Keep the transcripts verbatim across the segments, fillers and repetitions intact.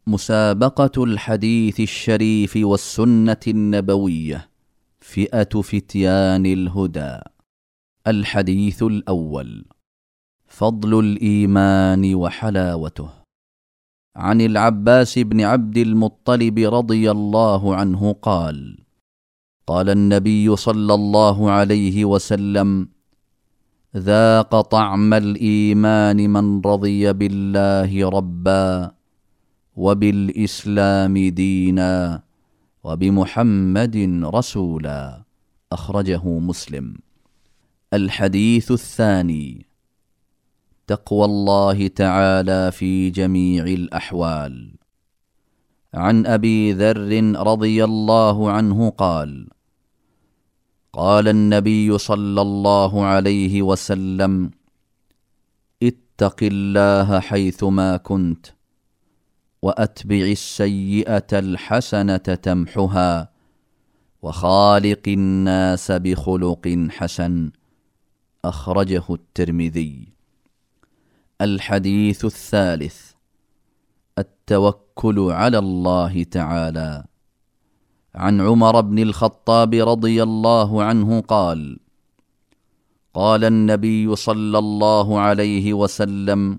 مسابقة الحديث الشريف والسنة النبوية، فئة فتيان الهدى. الحديث الأول: فضل الإيمان وحلاوته. عن العباس بن عبد المطلب رضي الله عنه قال: قال النبي صلى الله عليه وسلم: ذاق طعم الإيمان من رضي بالله ربا وبالإسلام دينا وبمحمد رسولا. أخرجه مسلم. الحديث الثاني: تقوى الله تعالى في جميع الأحوال. عن أبي ذر رضي الله عنه قال: قال النبي صلى الله عليه وسلم: اتق الله حيثما كنت، وأتبع السيئة الحسنة تمحها، وخالق الناس بخلق حسن. أخرجه الترمذي. الحديث الثالث: التوكل على الله تعالى. عن عمر بن الخطاب رضي الله عنه قال: قال النبي صلى الله عليه وسلم: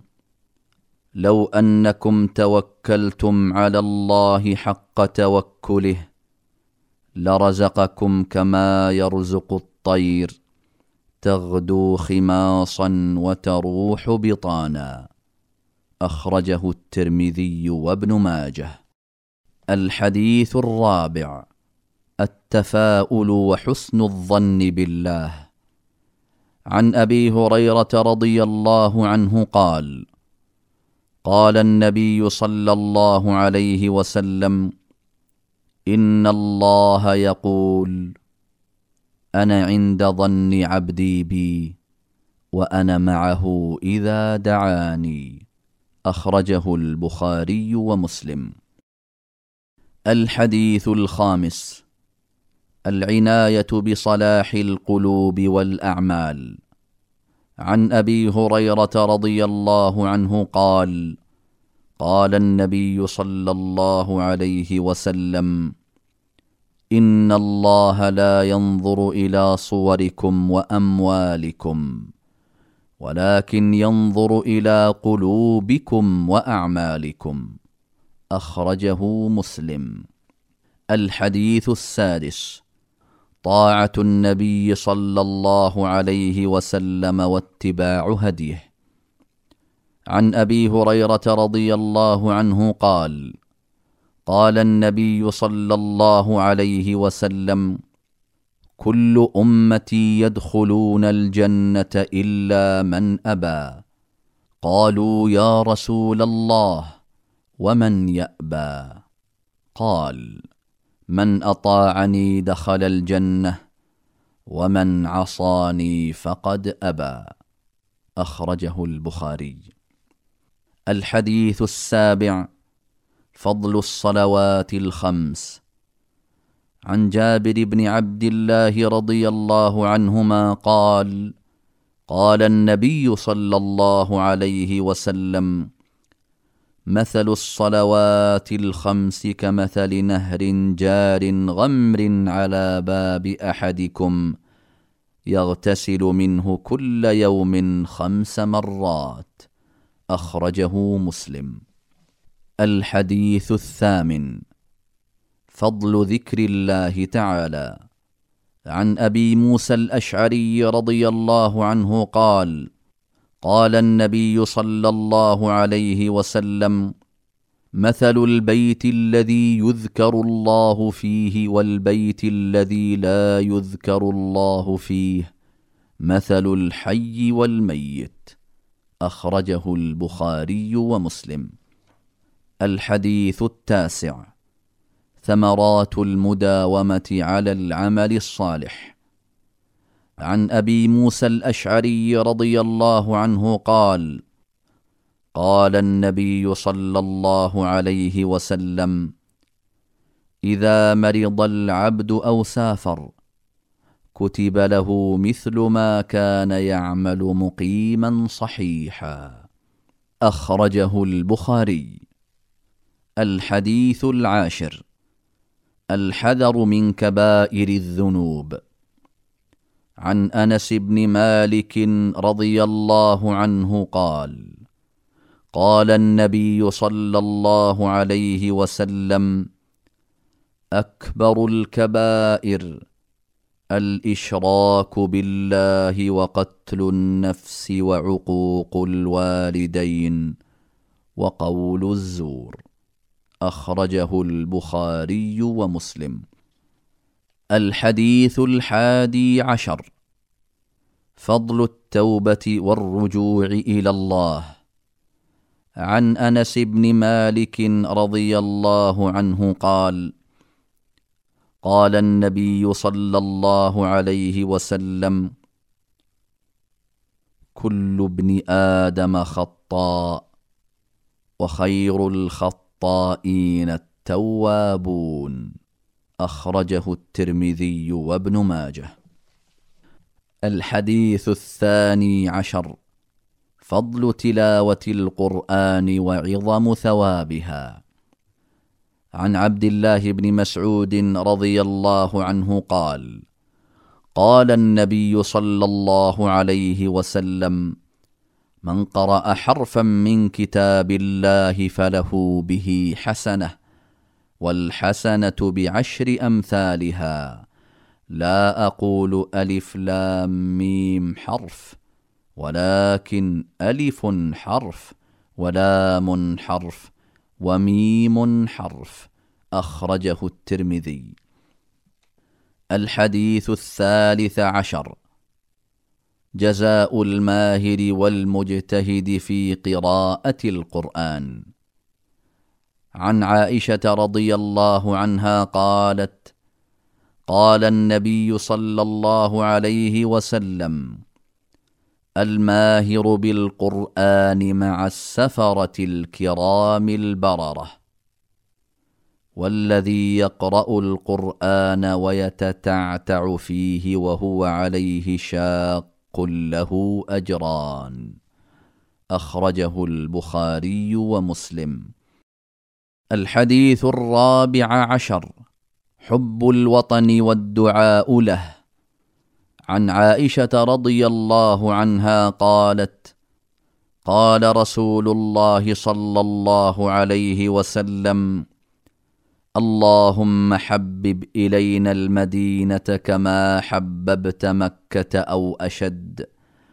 لو أنكم توكلتم على الله حق توكله لرزقكم كما يرزق الطير، تغدو خماصا وتروح بطانا. أخرجه الترمذي وابن ماجه. الحديث الرابع: التفاؤل وحسن الظن بالله. عن أبي هريرة رضي الله عنه قال: قال النبي صلى الله عليه وسلم: إن الله يقول: أنا عند ظن عبدي بي وأنا معه إذا دعاني. أخرجه البخاري ومسلم. الحديث الخامس: العناية بصلاح القلوب والأعمال. عن أبي هريرة رضي الله عنه قال: قال النبي صلى الله عليه وسلم: إن الله لا ينظر إلى صوركم وأموالكم، ولكن ينظر إلى قلوبكم وأعمالكم. أخرجه مسلم. الحديث السادس: طاعة النبي صلى الله عليه وسلم واتباع هديه. عن أبي هريرة رضي الله عنه قال: قال النبي صلى الله عليه وسلم: كل أمتي يدخلون الجنة إلا من أبى. قالوا: يا رسول الله، ومن يأبى؟ قال: من أطاعني دخل الجنة، ومن عصاني فقد أبى. أخرجه البخاري. الحديث السابع: فضل الصلوات الخمس. عن جابر بن عبد الله رضي الله عنهما قال: قال النبي صلى الله عليه وسلم: مثل الصلوات الخمس كمثل نهر جار غمر على باب أحدكم يغتسل منه كل يوم خمس مرات. أخرجه مسلم. الحديث الثامن: فضل ذكر الله تعالى. عن أبي موسى الأشعري رضي الله عنه قال: قال النبي صلى الله عليه وسلم: مثل البيت الذي يذكر الله فيه والبيت الذي لا يذكر الله فيه مثل الحي والميت. أخرجه البخاري ومسلم. الحديث التاسع: ثمرات المداومة على العمل الصالح. عن أبي موسى الأشعري رضي الله عنه قال: قال النبي صلى الله عليه وسلم: إذا مرض العبد أو سافر كتب له مثل ما كان يعمل مقيما صحيحا. أخرجه البخاري. الحديث العاشر: الحذر من كبائر الذنوب. عن أنس بن مالك رضي الله عنه قال: قال النبي صلى الله عليه وسلم: أكبر الكبائر الإشراك بالله وقتل النفس وعقوق الوالدين وقول الزور. أخرجه البخاري ومسلم. الحديث الحادي عشر: فضل التوبة والرجوع إلى الله. عن أنس بن مالك رضي الله عنه قال: قال النبي صلى الله عليه وسلم: كل ابن آدم خطاء وخير الخطائين التوابون. أخرجه الترمذي وابن ماجه. الحديث الثاني عشر: فضل تلاوة القرآن وعظم ثوابها. عن عبد الله بن مسعود رضي الله عنه قال: قال النبي صلى الله عليه وسلم: من قرأ حرفا من كتاب الله فله به حسنة، والحسنة بعشر أمثالها، لا أقول ألف لام ميم حرف، ولكن ألف حرف ولام حرف وميم حرف. أخرجه الترمذي. الحديث الثالث عشر: جزاء الماهر والمجتهد في قراءة القرآن. عن عائشة رضي الله عنها قالت: قال النبي صلى الله عليه وسلم: الماهر بالقرآن مع السفرة الكرام البررة، والذي يقرأ القرآن ويتتعتع فيه وهو عليه شاق له أجران. أخرجه البخاري ومسلم. الحديث الرابع عشر: حب الوطن والدعاء له. عن عائشة رضي الله عنها قالت: قال رسول الله صلى الله عليه وسلم: اللهم حبب إلينا المدينة كما حببت مكة أو أشد،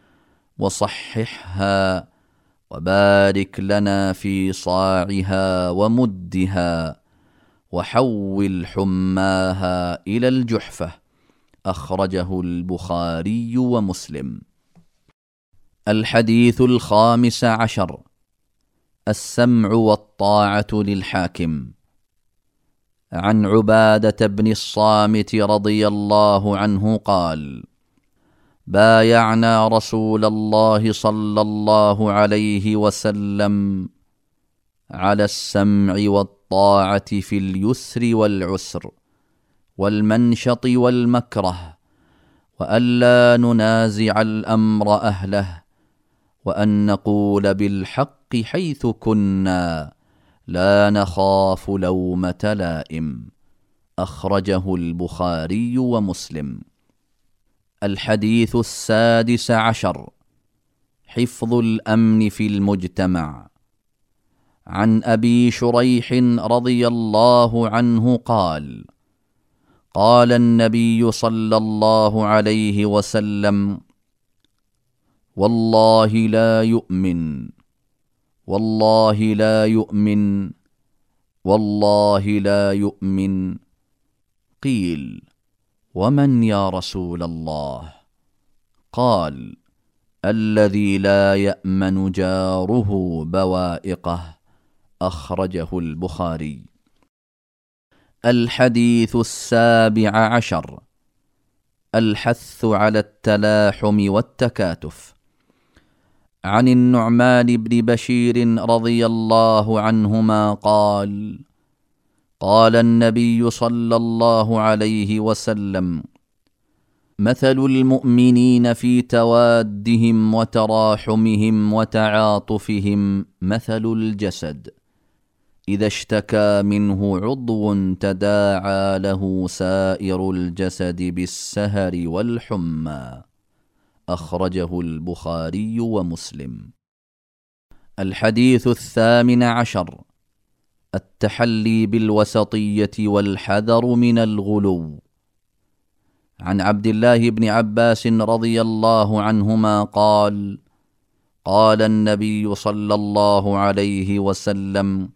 وصححها، وبارك لنا في صاعها ومدها، وحول حماها إلى الجحفة. أخرجه البخاري ومسلم. الحديث الخامس عشر: السمع والطاعة للحاكم. عن عبادة بن الصامت رضي الله عنه قال: بايعنا رسول الله صلى الله عليه وسلم على السمع والطاعة في اليسر والعسر، والمنشط والمكره، وألا ننازع الأمر أهله، وأن نقول بالحق حيث كنا، لا نخاف لومة لائم. أخرجه البخاري ومسلم. الحديث السادس عشر: حفظ الأمن في المجتمع. عن أبي شريح رضي الله عنه قال: قال النبي صلى الله عليه وسلم: والله لا يؤمن، والله لا يؤمن، والله لا يؤمن. قيل: ومن يا رسول الله؟ قال: الذي لا يأمن جاره بوائقه. أخرجه البخاري. الحديث السابع عشر: الحث على التلاحم والتكاتف. عن النعمان بن بشير رضي الله عنهما قال: قال النبي صلى الله عليه وسلم: مثل المؤمنين في توادهم وتراحمهم وتعاطفهم مثل الجسد، إذا اشتكى منه عضو تداعى له سائر الجسد بالسهر والحمى. أخرجه البخاري ومسلم. الحديث الثامن عشر: التحلي بالوسطية والحذر من الغلو. عن عبد الله بن عباس رضي الله عنهما قال: قال النبي صلى الله عليه وسلم: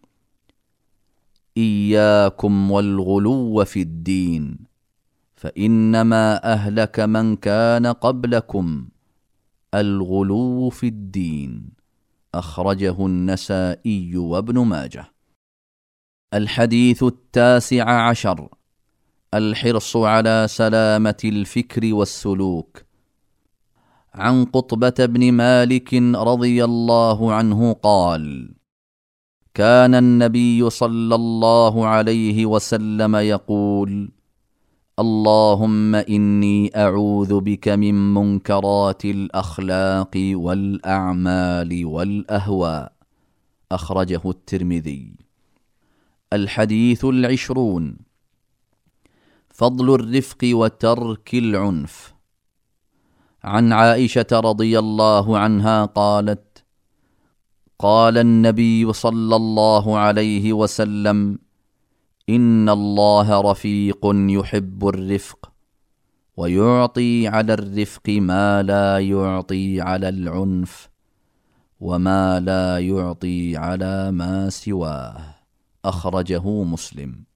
إياكم والغلو في الدين، فإنما أهلك من كان قبلكم الغلو في الدين. أخرجه النسائي وابن ماجه. الحديث التاسع عشر: الحرص على سلامة الفكر والسلوك. عن قطبة بن مالك رضي الله عنه قال: كان النبي صلى الله عليه وسلم يقول: اللهم إني أعوذ بك من منكرات الأخلاق والأعمال والأهواء. أخرجه الترمذي. الحديث العشرون: فضل الرفق وترك العنف. عن عائشة رضي الله عنها قالت: قال النبي صلى الله عليه وسلم: إن الله رفيق يحب الرفق، ويعطي على الرفق ما لا يعطي على العنف، وما لا يعطي على ما سواه. أخرجه مسلم.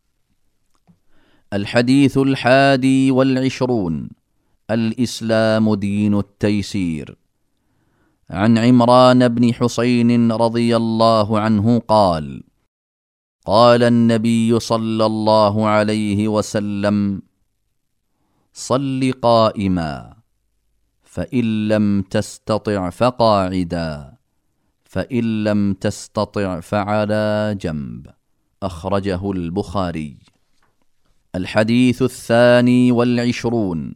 الحديث الحادي والعشرون: الإسلام دين التيسير. عن عمران بن حسين رضي الله عنه قال: قال النبي صلى الله عليه وسلم: صل قائما، فإن لم تستطع فقاعدا، فإن لم تستطع فعلى جنب. أخرجه البخاري. الحديث الثاني والعشرون: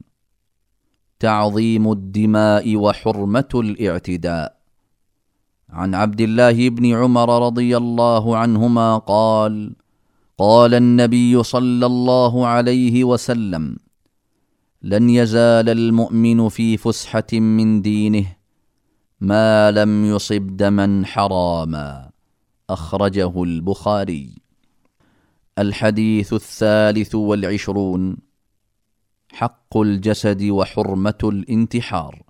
تعظيم الدماء وحرمة الاعتداء. عن عبد الله بن عمر رضي الله عنهما قال: قال النبي صلى الله عليه وسلم: لن يزال المؤمن في فسحة من دينه ما لم يصب دما حراما. أخرجه البخاري. الحديث الثالث والعشرون: حق الجسد وحرمة الانتحار.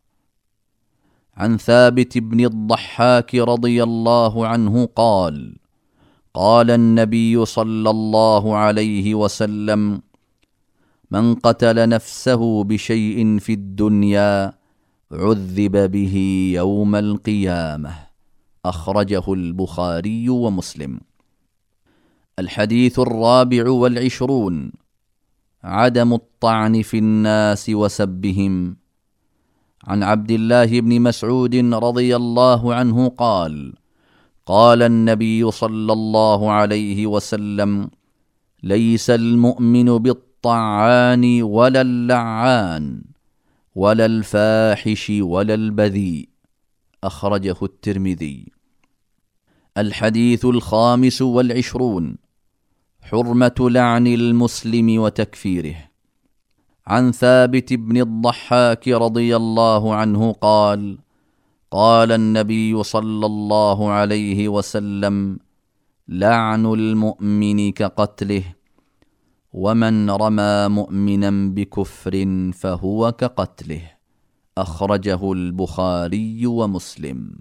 عن ثابت بن الضحاك رضي الله عنه قال: قال النبي صلى الله عليه وسلم: من قتل نفسه بشيء في الدنيا عذب به يوم القيامة. أخرجه البخاري ومسلم. الحديث الرابع والعشرون: عدم الطعن في الناس وسبهم. عن عبد الله بن مسعود رضي الله عنه قال: قال النبي صلى الله عليه وسلم: ليس المؤمن بالطعان ولا اللعان ولا الفاحش ولا البذيء. أخرجه الترمذي. الحديث الخامس والعشرون: حرمة لعن المسلم وتكفيره. عن ثابت بن الضحاك رضي الله عنه قال: قال النبي صلى الله عليه وسلم: لعن المؤمن كقتله، ومن رمى مؤمنا بكفر فهو كقتله. أخرجه البخاري ومسلم.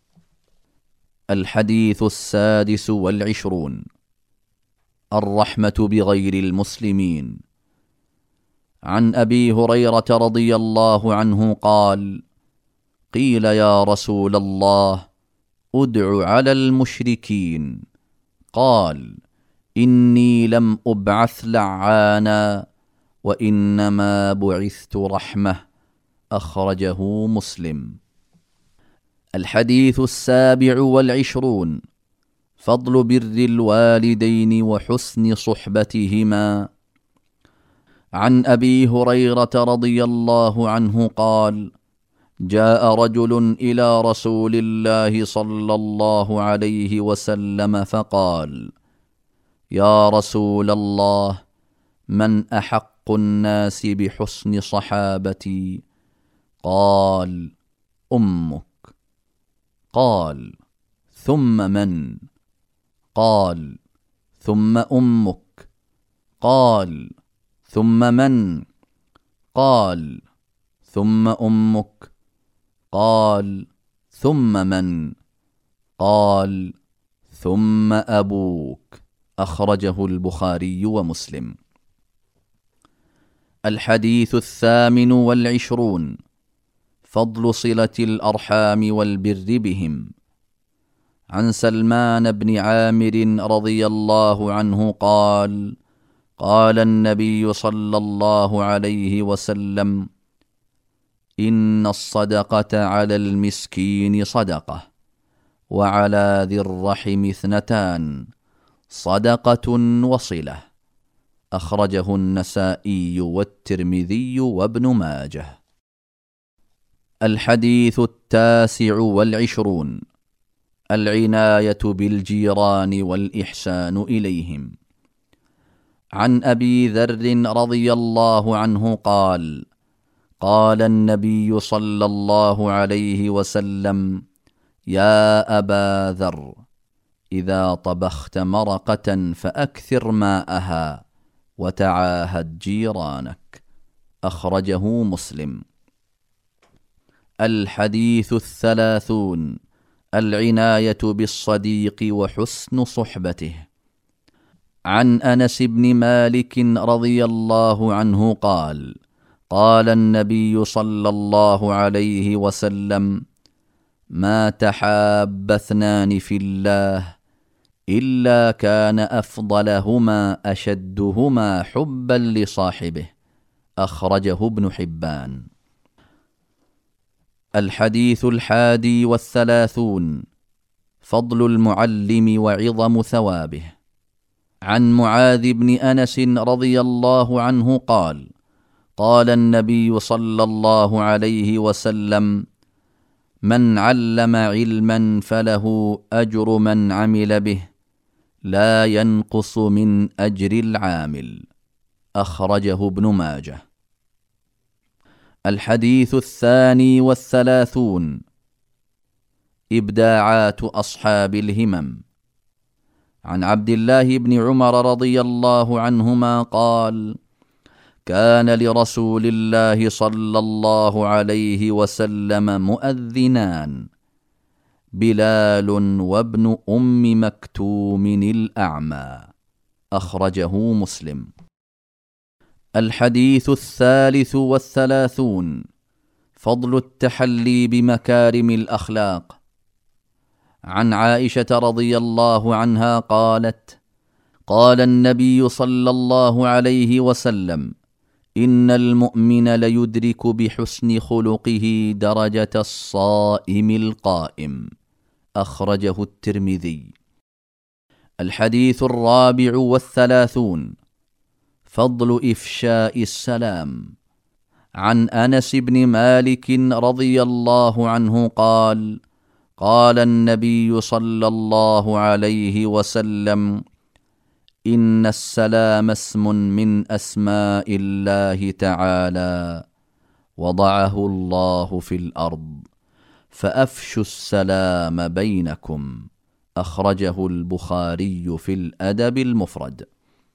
الحديث السادس والعشرون: الرحمة بغير المسلمين. عن أبي هريرة رضي الله عنه قال: قيل يا رسول الله أدع على المشركين، قال: إني لم أبعث لعانا، وإنما بعثت رحمة. أخرجه مسلم. الحديث السابع والعشرون: فضل بر الوالدين وحسن صحبتهما. عن أبي هريرة رضي الله عنه قال: جاء رجل إلى رسول الله صلى الله عليه وسلم فقال: يا رسول الله، من أحق الناس بحسن صحابتي؟ قال: أمك. قال: ثم من؟ قال: ثم أمك. قال: ثم من؟ قال: ثم أمك. قال: ثم من؟ قال: ثم أبوك. أخرجه البخاري ومسلم. الحديث الثامن والعشرون: فضل صلة الأرحام والبر بهم. عن سلمان بن عامر رضي الله عنه قال: قال النبي صلى الله عليه وسلم: إن الصدقة على المسكين صدقة، وعلى ذي الرحم اثنتان، صدقة وصلة. أخرجه النسائي والترمذي وابن ماجه. الحديث التاسع والعشرون: العناية بالجيران والإحسان إليهم. عن أبي ذر رضي الله عنه قال: قال النبي صلى الله عليه وسلم: يا أبا ذر، إذا طبخت مرقة فأكثر ماءها وتعاهد جيرانك. أخرجه مسلم. الحديث الثلاثون: العناية بالصديق وحسن صحبته. عن أنس بن مالك رضي الله عنه قال: قال النبي صلى الله عليه وسلم: ما تحاب اثنان في الله إلا كان أفضلهما أشدهما حبا لصاحبه. أخرجه ابن حبان. الحديث الحادي والثلاثون: فضل المعلم وعظم ثوابه. عن معاذ بن أنس رضي الله عنه قال: قال النبي صلى الله عليه وسلم: من علم علما فله أجر من عمل به، لا ينقص من أجر العامل. أخرجه ابن ماجه. الحديث الثاني والثلاثون: إبداعات أصحاب الهمم. عن عبد الله بن عمر رضي الله عنهما قال: كان لرسول الله صلى الله عليه وسلم مؤذنان، بلال وابن أم مكتوم الأعمى. أخرجه مسلم. الحديث الثالث والثلاثون: فضل التحلي بمكارم الأخلاق. عن عائشة رضي الله عنها قالت: قال النبي صلى الله عليه وسلم: إن المؤمن ليدرك بحسن خلقه درجة الصائم القائم. أخرجه الترمذي. الحديث الرابع والثلاثون: فضل إفشاء السلام. عن أنس بن مالك رضي الله عنه قال: قال النبي صلى الله عليه وسلم: إن السلام اسم من أسماء الله تعالى، وضعه الله في الأرض، فأفشوا السلام بينكم. أخرجه البخاري في الأدب المفرد.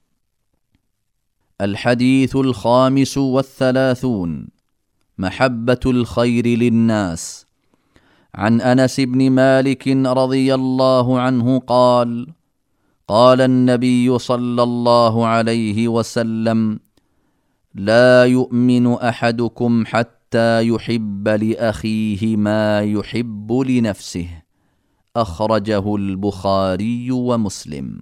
الحديث الخامس والثلاثون: محبة الخير للناس. عن أنس بن مالك رضي الله عنه قال: قال النبي صلى الله عليه وسلم: لا يؤمن أحدكم حتى يحب لأخيه ما يحب لنفسه. أخرجه البخاري ومسلم.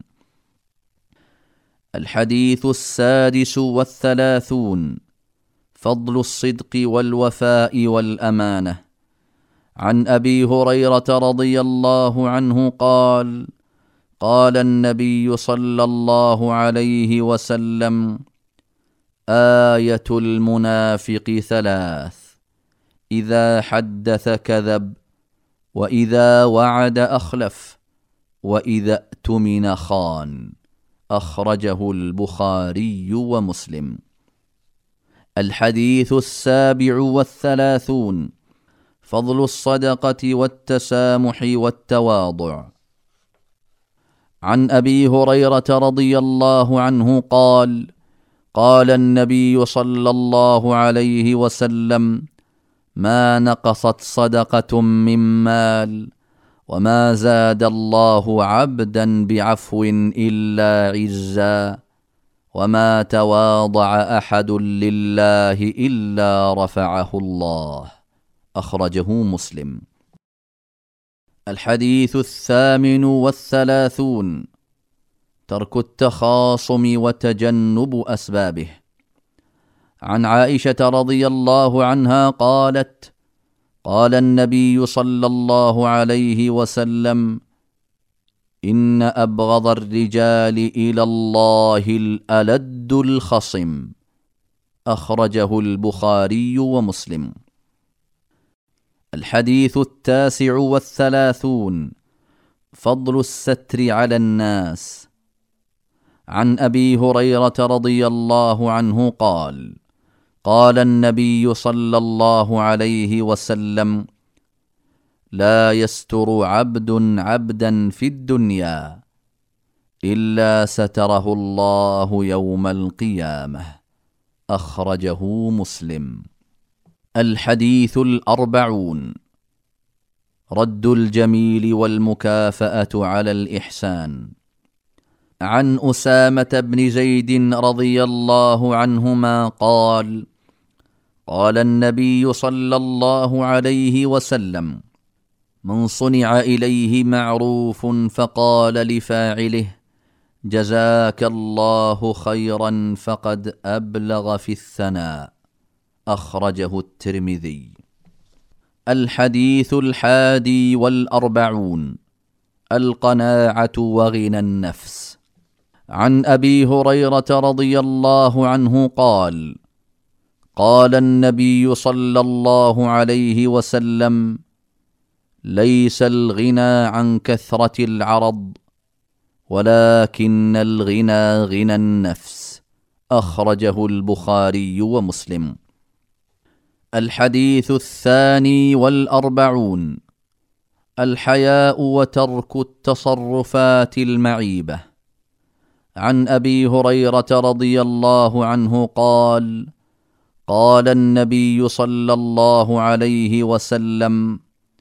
الحديث السادس والثلاثون: فضل الصدق والوفاء والأمانة. عن أبي هريرة رضي الله عنه قال: قال النبي صلى الله عليه وسلم: آية المنافق ثلاث: إذا حدث كذب، وإذا وعد أخلف، وإذا اؤتمن خان. أخرجه البخاري ومسلم. الحديث السابع والثلاثون: فضل الصدقة والتسامح والتواضع. عن أبي هريرة رضي الله عنه قال: قال النبي صلى الله عليه وسلم: ما نقصت صدقة من مال، وما زاد الله عبدا بعفو إلا عزا، وما تواضع أحد لله إلا رفعه الله. أخرجه مسلم. الحديث الثامن والثلاثون: ترك التخاصم وتجنب أسبابه. عن عائشة رضي الله عنها قالت: قال النبي صلى الله عليه وسلم: إن أبغض الرجال إلى الله الألد الخصم. أخرجه البخاري ومسلم. الحديث التاسع والثلاثون: فضل الستر على الناس. عن أبي هريرة رضي الله عنه قال: قال النبي صلى الله عليه وسلم: لا يستر عبد عبدا في الدنيا إلا ستره الله يوم القيامة. أخرجه مسلم. الحديث الأربعون: رد الجميل والمكافأة على الإحسان. عن أسامة بن زيد رضي الله عنهما قال: قال النبي صلى الله عليه وسلم: من صنع إليه معروف فقال لفاعله: جزاك الله خيرا، فقد أبلغ في الثناء. أخرجه الترمذي. الحديث الحادي والأربعون: القناعة وغنى النفس. عن أبي هريرة رضي الله عنه قال: قال النبي صلى الله عليه وسلم: ليس الغنى عن كثرة العرض، ولكن الغنى غنى النفس. أخرجه البخاري ومسلم. الحديث الثاني والأربعون: الحياء وترك التصرفات المعيبة. عن أبي هريرة رضي الله عنه قال: قال النبي صلى الله عليه وسلم: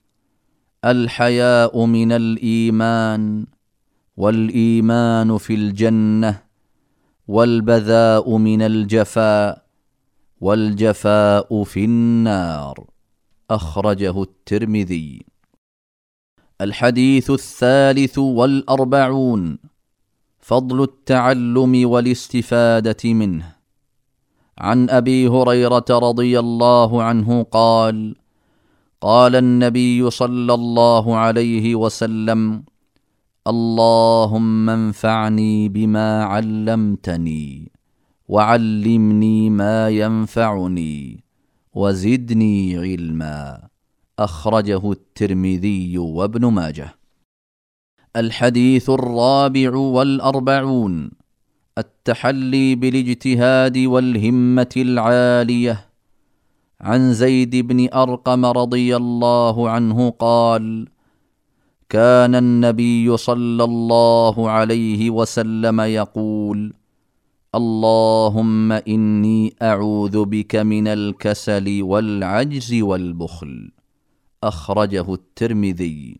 الحياء من الإيمان، والإيمان في الجنة، والبذاء من الجفاء، والجفاء في النار. أخرجه الترمذي. الحديث الثالث والأربعون: فضل التعلم والاستفادة منه. عن أبي هريرة رضي الله عنه قال: قال النبي صلى الله عليه وسلم: اللهم انفعني بما علمتني، وعلمني ما ينفعني، وزدني علما. أخرجه الترمذي وابن ماجه. الحديث الرابع والأربعون: التحلي بالاجتهاد والهمة العالية. عن زيد بن أرقم رضي الله عنه قال: كان النبي صلى الله عليه وسلم يقول: اللهم إني أعوذ بك من الكسل والعجز والبخل. أخرجه الترمذي.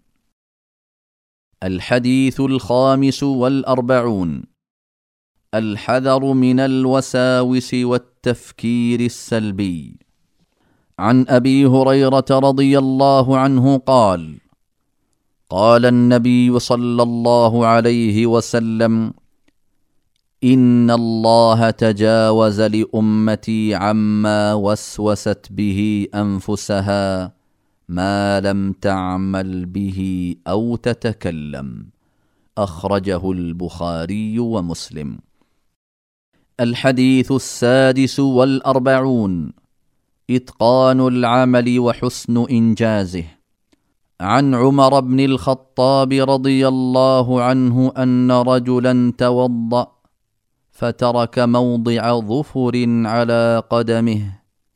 الحديث الخامس والأربعون: الحذر من الوساوس والتفكير السلبي. عن أبي هريرة رضي الله عنه قال: قال النبي صلى الله عليه وسلم: إن الله تجاوز لأمتي عما وسوست به أنفسها ما لم تعمل به أو تتكلم. أخرجه البخاري ومسلم. الحديث السادس والأربعون: إتقان العمل وحسن إنجازه. عن عمر بن الخطاب رضي الله عنه أن رجلا توضأ فترك موضع ظفر على قدمه،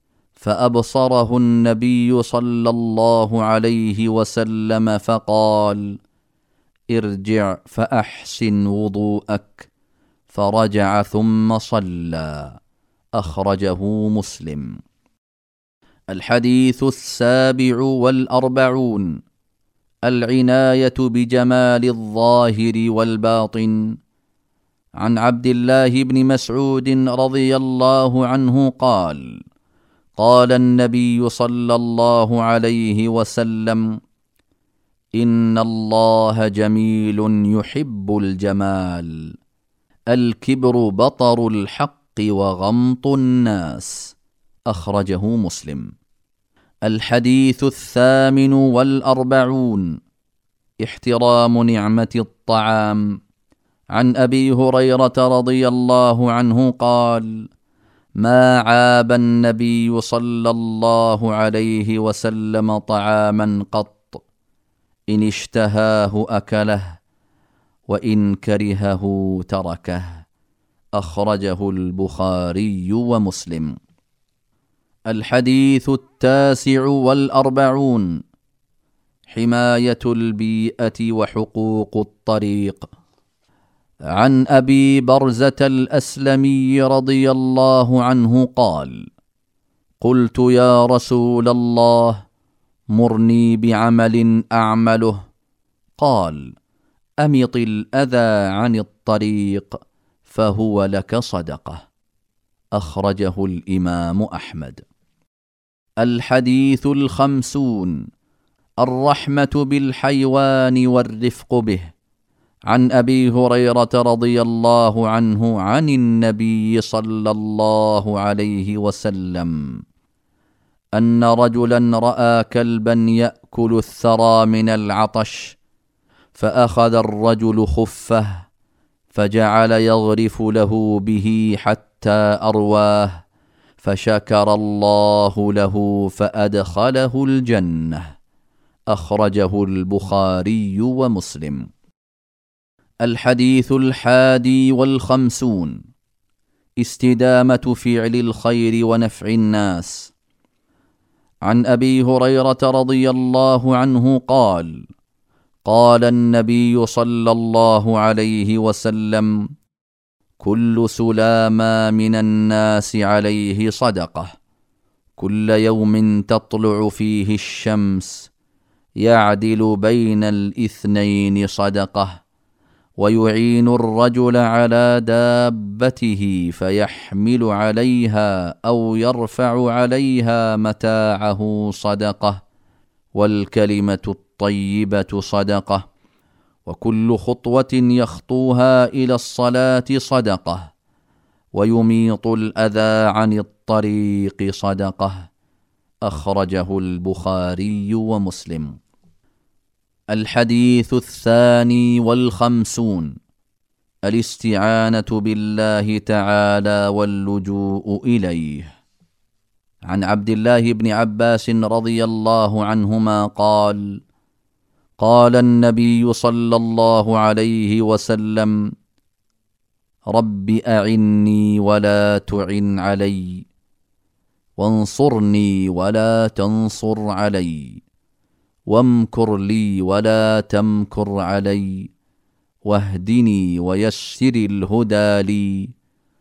فأبصره النبي صلى الله عليه وسلم فقال: ارجع فأحسن وضوءك، فرجع ثم صلى. أخرجه مسلم. الحديث السابع والأربعون: العناية بجمال الظاهر والباطن. عن عبد الله بن مسعود رضي الله عنه قال: قال النبي صلى الله عليه وسلم: إن الله جميل يحب الجمال، الكبر بطر الحق وغمط الناس. أخرجه مسلم. الحديث الثامن والأربعون: احترام نعمة الطعام. عن أبي هريرة رضي الله عنه قال: ما عاب النبي صلى الله عليه وسلم طعاما قط، إن اشتهاه أكله وإن كرهه تركه. أخرجه البخاري ومسلم. الحديث التاسع والأربعون: حماية البيئة وحقوق الطريق. عن أبي برزة الأسلمي رضي الله عنه قال: قلت يا رسول الله، مرني بعمل أعمله. قال: أمط الأذى عن الطريق، فهو لك صدقة. أخرجه الإمام أحمد. الحديث الخمسون: الرحمة بالحيوان والرفق به. عن أبي هريرة رضي الله عنه عن النبي صلى الله عليه وسلم أن رجلا رأى كلبا يأكل الثرى من العطش، فأخذ الرجل خفه فجعل يغرف له به حتى أرواه، فشكر الله له فأدخله الجنة. أخرجه البخاري ومسلم. الحديث الحادي والخمسون: استدامة فعل الخير ونفع الناس. عن أبي هريرة رضي الله عنه قال: قال النبي صلى الله عليه وسلم: كل سلامة من الناس عليه صدقة، كل يوم تطلع فيه الشمس، يعدل بين الاثنين صدقة، ويعين الرجل على دابته فيحمل عليها أو يرفع عليها متاعه صدقة، والكلمة الطيبة صدقة، وكل خطوة يخطوها إلى الصلاة صدقة، ويميط الأذى عن الطريق صدقة. أخرجه البخاري ومسلم. الحديث الثاني والخمسون: الاستعانة بالله تعالى واللجوء إليه. عن عبد الله بن عباس رضي الله عنهما قال: قال النبي صلى الله عليه وسلم: رب أعني ولا تعن علي، وانصرني ولا تنصر علي، وامكر لي ولا تمكر علي، واهدني ويسر الهدى لي،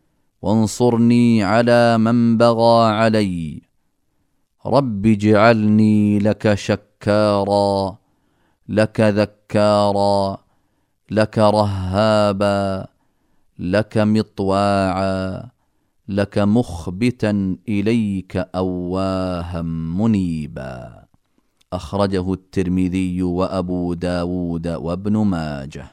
وانصرني على من بغى علي. رب اجعلني لك شكارا، لك ذكارا، لك رهابا، لك مطواعا، لك مخبتا إليك أواها منيبا. أخرجه الترمذي وأبو داود وابن ماجه.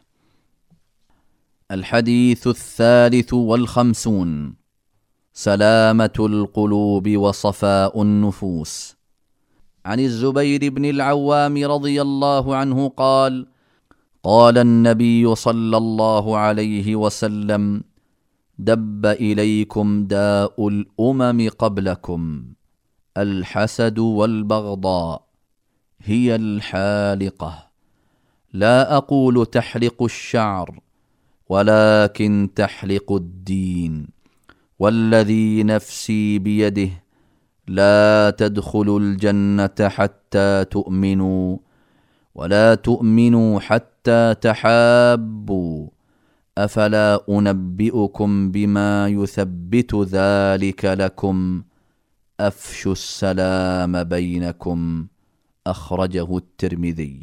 الحديث الثالث والخمسون: سلامة القلوب وصفاء النفوس. عن الزبير بن العوام رضي الله عنه قال: قال النبي صلى الله عليه وسلم: دب إليكم داء الأمم قبلكم، الحسد والبغضاء هي الحالقة. لا أقول تحلق الشعر، ولكن تحلق الدين. والذي نفسي بيده لا تدخلوا الجنة حتى تؤمنوا، ولا تؤمنوا حتى تحابوا. أفلا أنبئكم بما يثبت ذلك لكم؟ أفشوا السلام بينكم. أخرجه الترمذي.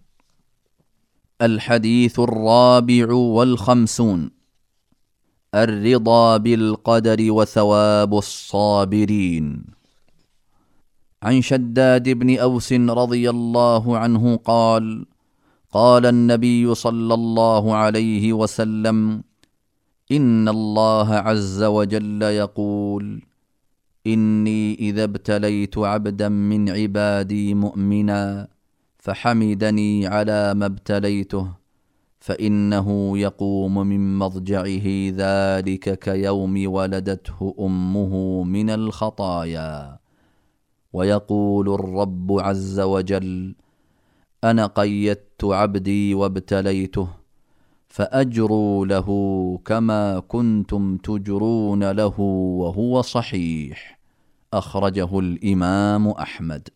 الحديث الرابع والخمسون: الرضا بالقدر وثواب الصابرين. عن شداد بن أوس رضي الله عنه قال: قال النبي صلى الله عليه وسلم: إن الله عز وجل يقول: إني إذا ابتليت عبدا من عبادي مؤمنا فحمدني على ما ابتليته، فإنه يقوم من مضجعه ذلك كيوم ولدته أمه من الخطايا، ويقول الرب عز وجل: أنا قيدت عبدي وابتليته فأجروا له كما كنتم تجرون له وهو صحيح. أخرجه الإمام أحمد.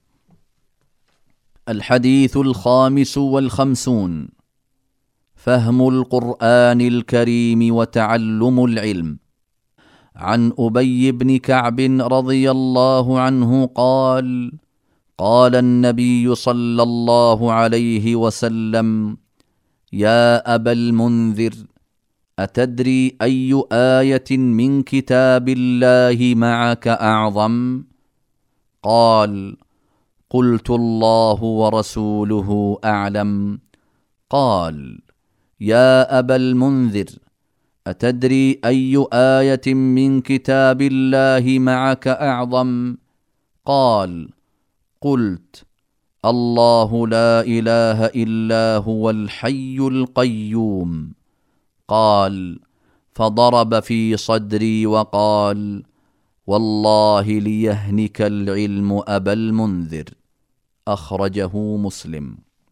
الحديث الخامس والخمسون: فهم القرآن الكريم وتعلم العلم. عن أبي بن كعب رضي الله عنه قال: قال النبي صلى الله عليه وسلم: يا أبا المنذر، أتدري أي آية من كتاب الله معك أعظم؟ قال: قلت الله ورسوله أعلم. قال: يا أبا المنذر، أتدري أي آية من كتاب الله معك أعظم؟ قال: قلت: الله لا إله إلا هو الحي القيوم. قال: فضرب في صدري وقال: والله ليهنك العلم أبا المنذر. أخرجه مسلم.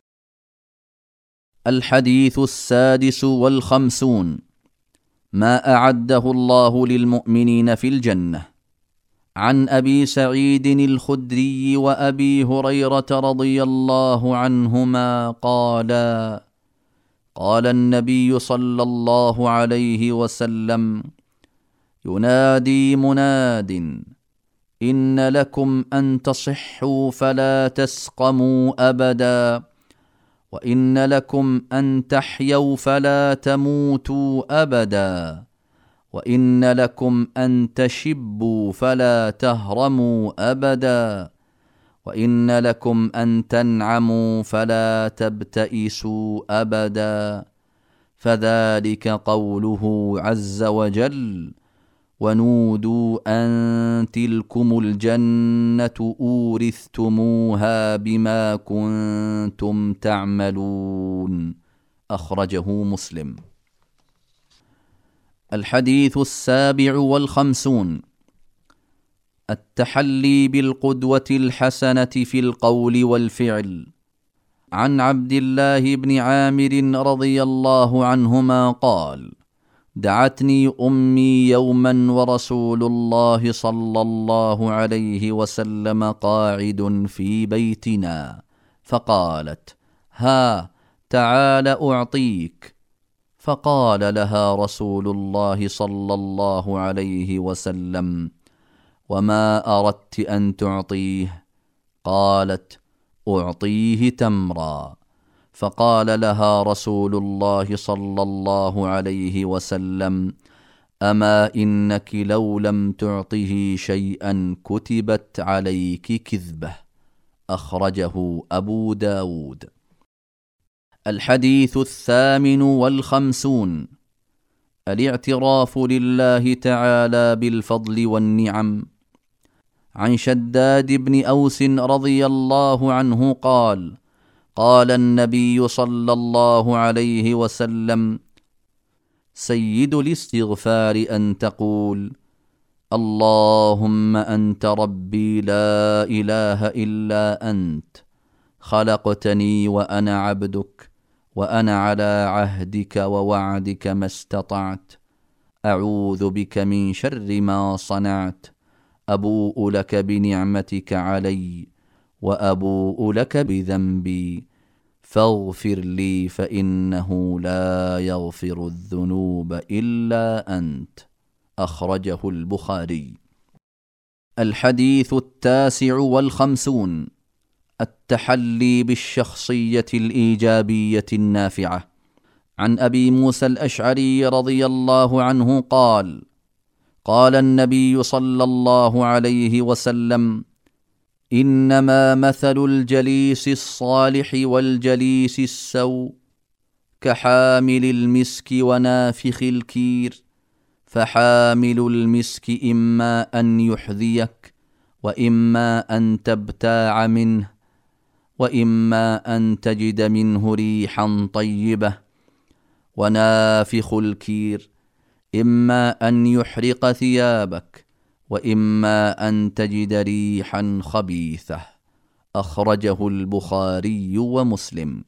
الحديث السادس والخمسون: ما أعده الله للمؤمنين في الجنة. عن أبي سعيد الخدري وأبي هريرة رضي الله عنهما قالا: قال النبي صلى الله عليه وسلم: ينادي مناد: إن لكم أن تصحوا فلا تسقموا أبدا، وإن لكم أن تحيوا فلا تموتوا أبدا، وإن لكم أن تشبوا فلا تهرموا أبدا، وإن لكم أن تنعموا فلا تبتئسوا أبدا. فذلك قوله عز وجل: ونودوا أن تلكم الجنة أورثتموها بما كنتم تعملون. أخرجه مسلم. الحديث السابع والخمسون: التحلي بالقدوة الحسنة في القول والفعل. عن عبد الله بن عامر رضي الله عنهما قال: دعتني أمي يوما ورسول الله صلى الله عليه وسلم قاعد في بيتنا، فقالت: ها تعال أعطيك. فقال لها رسول الله صلى الله عليه وسلم: وما أردت أن تعطيه؟ قالت: أعطيه تمرا. فقال لها رسول الله صلى الله عليه وسلم: أما إنك لو لم تعطه شيئا كتبت عليك كذبة. أخرجه أبو داود. الحديث الثامن والخمسون: الاعتراف لله تعالى بالفضل والنعم. عن شداد بن أوس رضي الله عنه قال: قال النبي صلى الله عليه وسلم: سيد الاستغفار أن تقول: اللهم أنت ربي لا إله إلا أنت، خلقتني وأنا عبدك، وأنا على عهدك ووعدك ما استطعت، أعوذ بك من شر ما صنعت، أبوء لك بنعمتك علي وأبوء لك بذنبي، فاغفر لي فإنه لا يغفر الذنوب إلا أنت. أخرجه البخاري. الحديث التاسع والخمسون: التحلي بالشخصية الإيجابية النافعة. عن أبي موسى الأشعري رضي الله عنه قال: قال النبي صلى الله عليه وسلم: إنما مثل الجليس الصالح والجليس السوء كحامل المسك ونافخ الكير، فحامل المسك إما أن يحذيك، وإما أن تبتاع منه، وإما أن تجد منه ريحا طيبة، ونافخ الكير إما أن يحرق ثيابك، وإما أن تجد ريحا خبيثة. أخرجه البخاري ومسلم.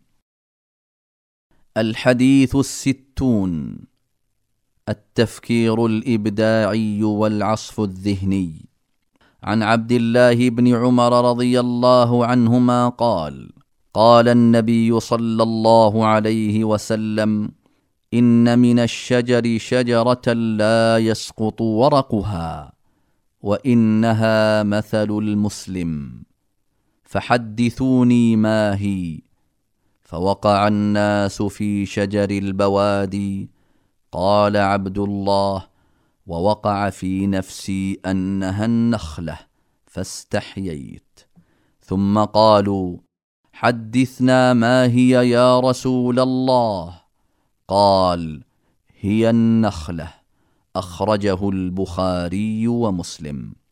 الحديث الستون: التفكير الإبداعي والعصف الذهني. عن عبد الله بن عمر رضي الله عنهما قال: قال النبي صلى الله عليه وسلم: إن من الشجر شجرة لا يسقط ورقها، وإنها مثل المسلم، فحدثوني ما هي. فوقع الناس في شجر البوادي. قال عبد الله: ووقع في نفسي أنها النخلة، فاستحييت. ثم قالوا: حدثنا ما هي يا رسول الله؟ قال: هي النخلة. أخرجه البخاري ومسلم.